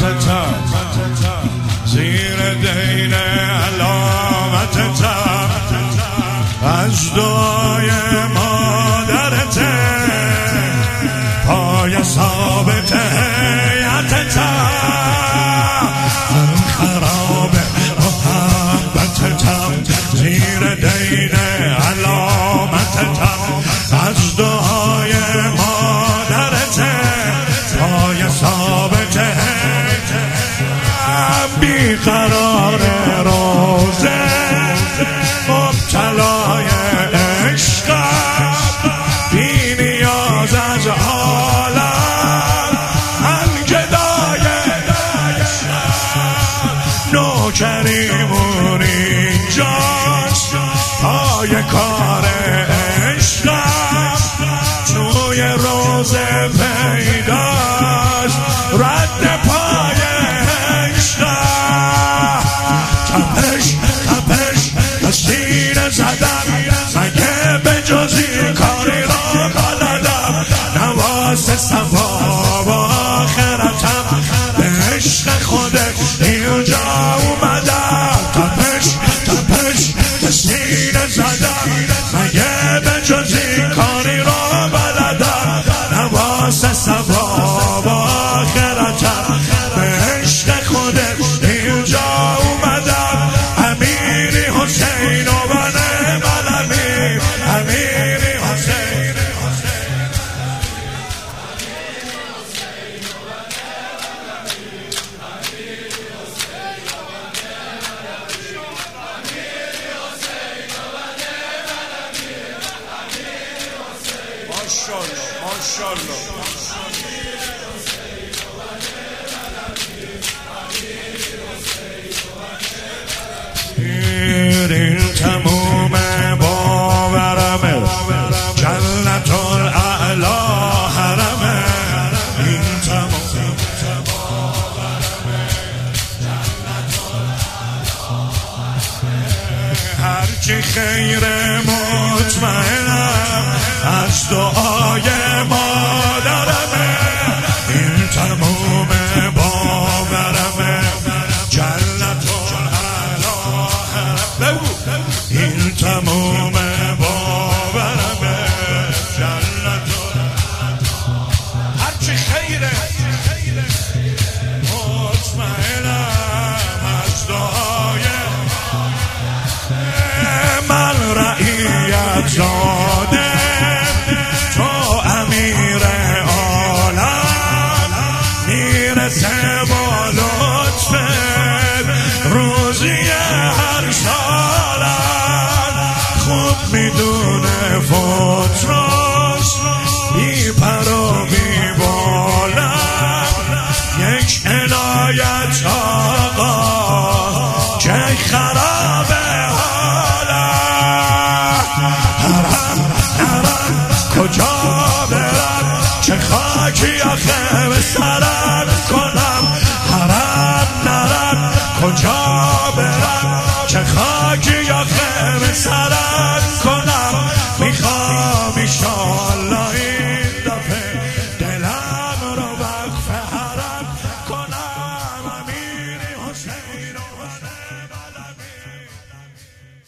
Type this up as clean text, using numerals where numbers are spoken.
علامتتا زیر دین علامتتا از دعای مادرته پای ثابت هیئتتا خراب محبتتا زیر دین علامتتا از دعای مادرته پای ثابت بیقرار روزه مبتلای عشق بی نیاز از عالم الگدای نوکریمون اینجاست پای کار عشق توی روزه پیداست رد پای عشق تپش سینه زدم مگه به جزی کاری را بلدم نواز صفا و آخرتم به عشق خودت اینجا اومدم تپش سینه زدم مگه به جزی کاری را بلدم نواز صفا و آخرتم به عشق خودت اینجا اومدم امیری حسین و بنه ملمی امیری حسین ماشاءالله این تموم باورمه جنت الاعلی حرمه این تموم باورمه جنت الاعلی هرچی خیر مطمئنم از دعای مادرمه این تموم باورمه جنت این تموم باورمه جنت هرچی خیره مطمئنم از دعای من رعیت زاده تو امیر عالم میرسه با لطفت روزی هر سالم خوب میدونه فوت راست بی پرو